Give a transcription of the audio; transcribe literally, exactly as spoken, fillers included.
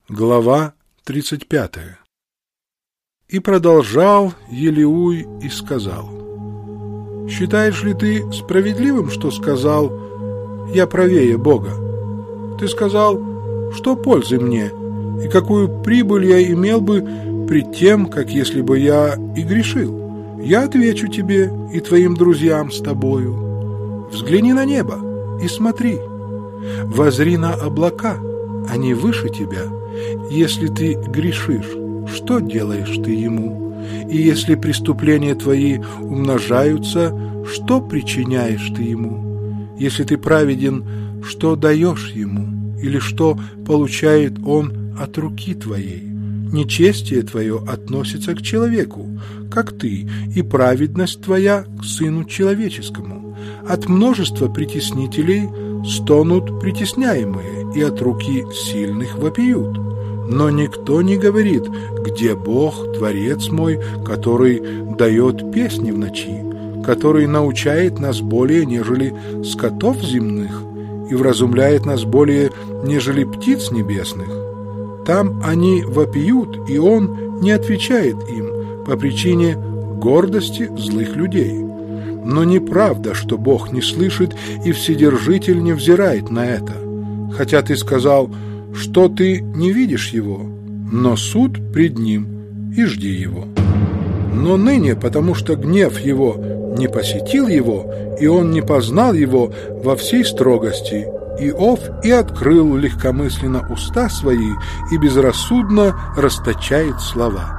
Глава тридцать пятая. И продолжал Елиуй и сказал: «Считаешь ли ты справедливым, что сказал: я правее Бога? Ты сказал: что пользы мне, и какую прибыль я имел бы пред тем, как если бы я и грешил? Я отвечу тебе и твоим друзьям с тобою: взгляни на небо и смотри, возри на облака, они выше тебя. Если ты грешишь, что делаешь ты ему? И если преступления твои умножаются, что причиняешь ты ему? Если ты праведен, что даешь ему? Или что получает он от руки твоей? Нечестие твое относится к человеку, как ты, и праведность твоя к Сыну Человеческому. От множества притеснителей стонут притесняемые, и от руки сильных вопиют. Но никто не говорит: где Бог, Творец мой, который дает песни в ночи, который научает нас более, нежели скотов земных, и вразумляет нас более, нежели птиц небесных. Там они вопиют, и Он не отвечает им по причине гордости злых людей. Но неправда, что Бог не слышит, и Вседержитель не взирает на это. Хотя ты сказал, что ты не видишь его, но суд пред ним, и жди его. Но ныне, потому что гнев его не посетил его, и он не познал его во всей строгости, Иов и открыл легкомысленно уста свои и безрассудно расточает слова.